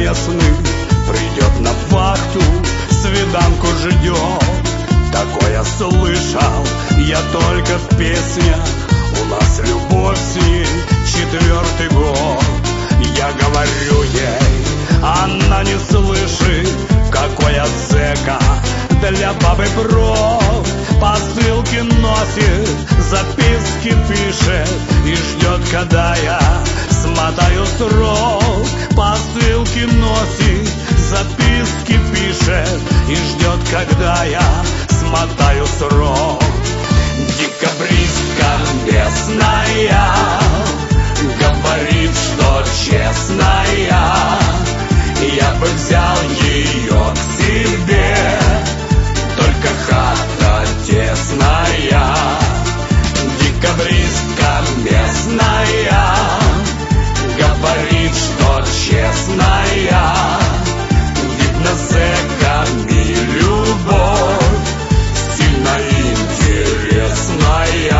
местный придет на вахту, свиданку ждет. Такое слышал я только в песнях. У нас любовь с ней 4-й год. Я говорю ей, она не слышит, какой я зэка. Для бабы брод посылки носит, записки пишет и ждет, когда я смотаю срок. Посылки носит, записки пишет и ждет, когда я смотаю срок. Декабристка местная говорит, что честная, я бы взял ее к себе, только хата тесная. Декабристка местная говорит, что честная, видно, зэками любовь сильно интересная.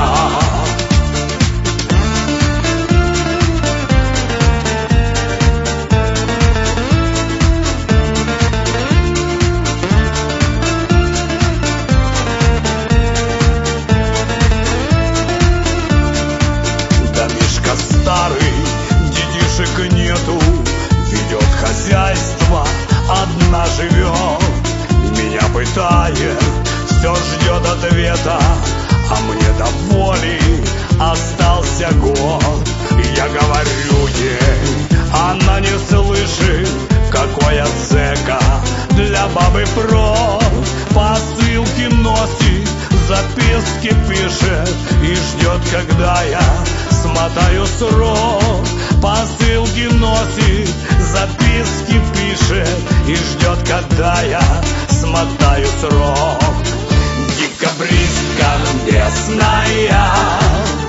Старый, детишек нету, ведет хозяйство, одна живет. Меня пытает, все ждет ответа, а мне до воли остался год. Я говорю ей, она не слышит, какой я зэка. Для бабы про посылки носит, записки пишет и ждет, когда я смотаю срок. Посылки носит, записки пишет и ждет, когда я смотаю срок. Декабристка местная